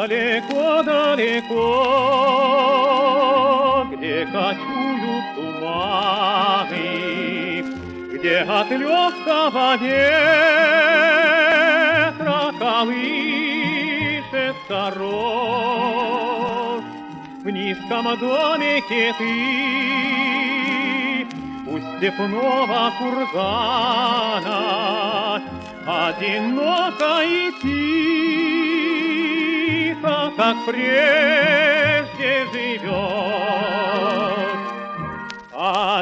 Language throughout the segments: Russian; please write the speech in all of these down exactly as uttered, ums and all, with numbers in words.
Далеко-далеко, где кочуют туманы, где от легкого ветра колышется рожь, в низком домике ты у степного кургана одиноко и тихо, как прежде живет. От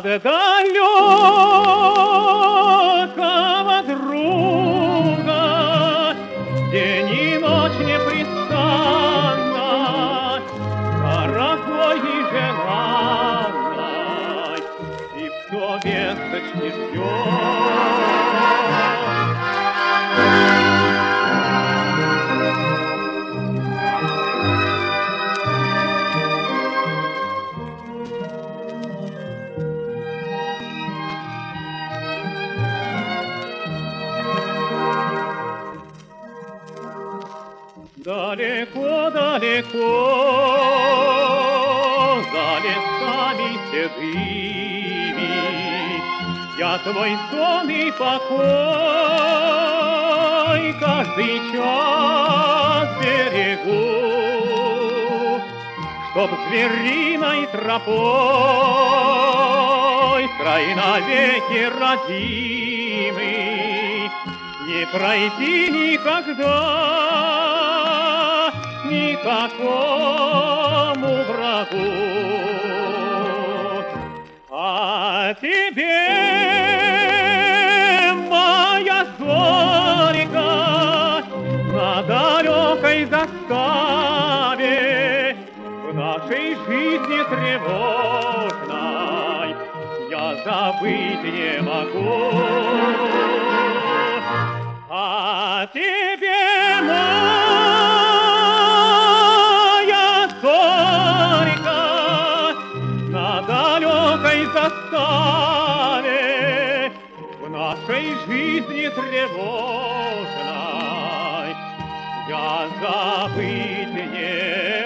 далекого друга день и ночь непрестанно, дорогой и желанной, и все весточки ждет. Далеко-далеко, за лесами седыми, я твой сон и покой каждый час берегу, чтоб звериной тропой край навеки родимый не пройти никогда никакому врагу. А тебе, моя зорька, на далекой заставе в нашей жизни тревожной я забыть не могу. А тебе, моя зорька, на далекой заставе в нашей жизни тревожной я забыть не